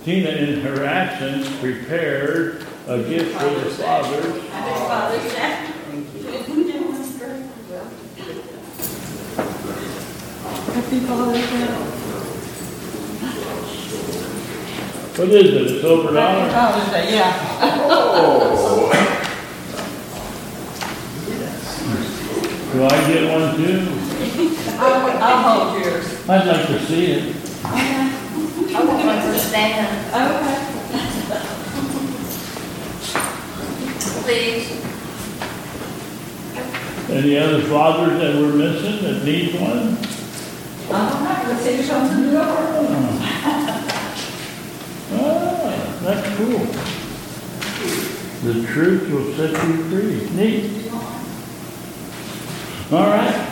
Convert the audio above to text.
Tina, in her absence, prepared a gift for the fathers. Happy Father's Day. Happy Father's Day. What is it? A silver dollar? Father's Day, yeah. Do I get one too? I'll hold yours. I'd like to see it. I want one for Stan, Okay. please. Any other fathers that we're missing that need one? Let's see if something to do. Ah, that's cool. The truth will set you free. Neat. All right.